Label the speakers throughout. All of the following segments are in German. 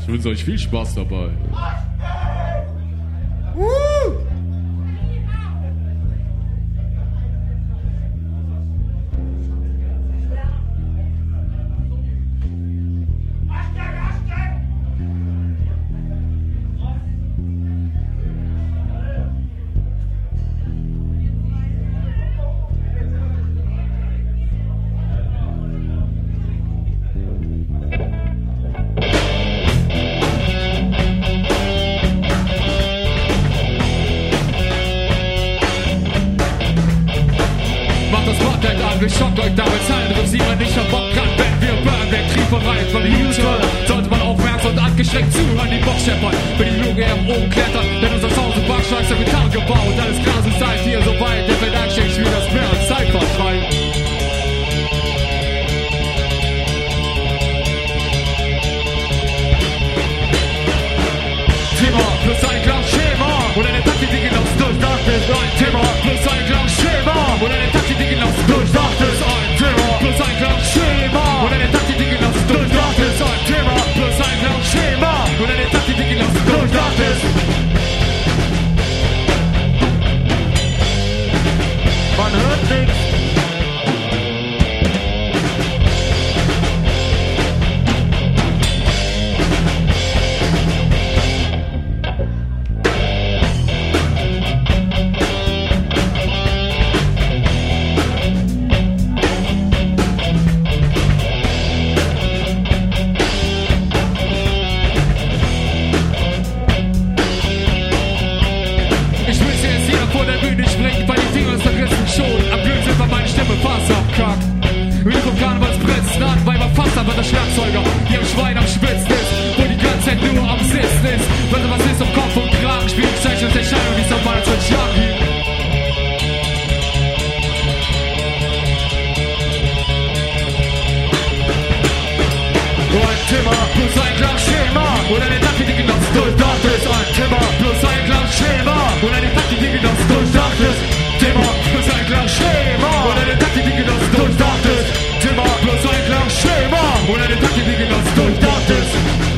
Speaker 1: Ich wünsche euch viel Spaß dabei.
Speaker 2: Schockt euch damit, Zahlen sieht man nicht am Bock kann, wenn wir burn, der Trieb bereit von Houston. Sollte man aufmerksam und angestrengt zuhören, die Box scheppern, wenn die Luge am oben klettern, denn unser Haus und Backschlag ist Gitarren gebaut, alles klar, so seid ihr so weit, der Verlag schenkt wie das Meer und Zeit vertreibt. Thema plus ein Glas Schema und eine Taktik, die genau durchdachtes. Ein Thema plus ein Glas Schema und eine Taktik, die genau durchdachtes. Ein Thema plus ein Glas Schema und eine Taktik, die genau durchdachtes. Ein Thema plus ein Glas Schema und eine Taktik, die genau durchdachtes. Man hört nichts. Aber der Schlagzeuger, die am Schwein am Spitzen ist, wo die ganze Zeit nur am Sitzen ist. Weil was ist um Kopf und Kragen, spielt Zeichen und Entscheidung, wie es normal als ein Junkie. Ein Thema plus ein Glas Schema und eine Taktik, die genau durchdacht ist. Ein Thema plus ein Glas Schema und eine Taktik, die genau durchdacht ist. Thema plus ein Glas Schema und eine Taktik, die genau durchdacht ist. Thema plus ein Glas Schema und eine Taktik, die genau durchdacht ist.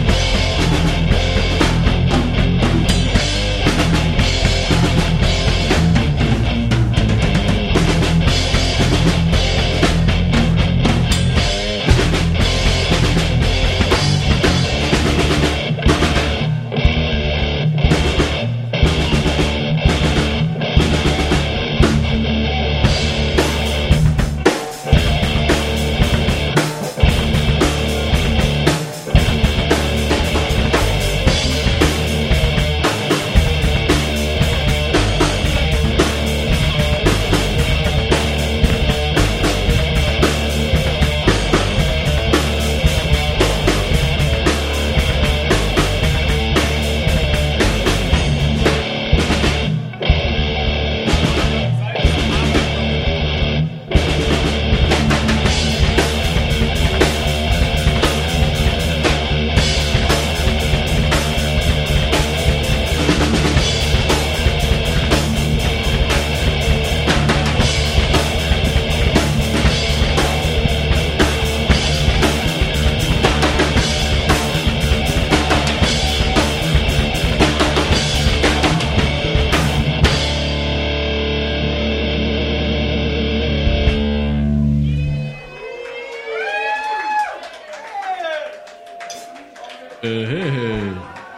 Speaker 1: Hey.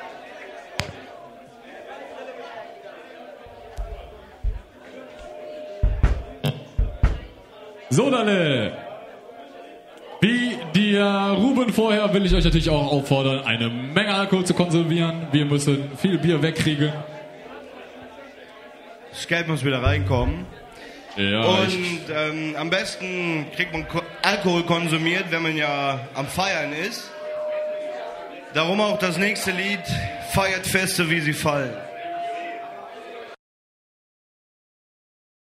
Speaker 1: So, dann, wie der Ruben vorher, will ich euch natürlich auch auffordern, eine Menge Alkohol zu konsumieren. Wir müssen viel Bier wegkriegen.
Speaker 3: Das Geld muss wieder reinkommen.
Speaker 1: Ja,
Speaker 3: und am besten kriegt man Alkohol konsumiert, wenn man ja am Feiern ist. Darum auch das nächste Lied, feiert Feste, wie sie fallen.